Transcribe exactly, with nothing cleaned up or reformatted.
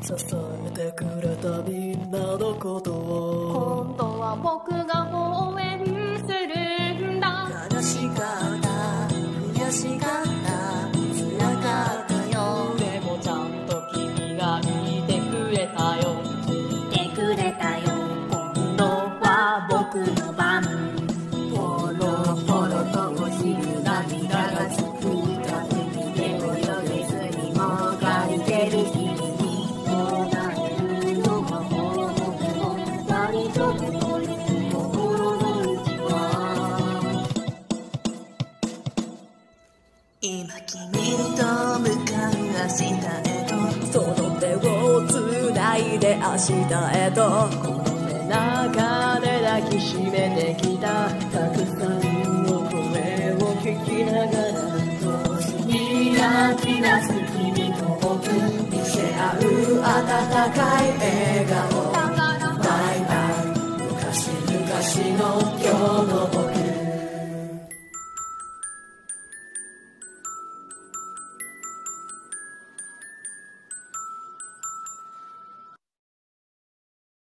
支えてくれたみんなのことを今度は僕が応援するんだ。 悲しかった悔しかった辛かったよ。 でもちゃんと君がいてくれたよ。 いてくれたよ。今度は僕の番。ポロポロと落ちる涙がつくた海で泳げずにもがいてる日々にもがえるのはほどでも大丈夫という心の内は。 今君と向かう明日へと、 その手をつないで明日へと、この背中で抱きしめてきたたくさんの声を聞きながら、 星に泣き出す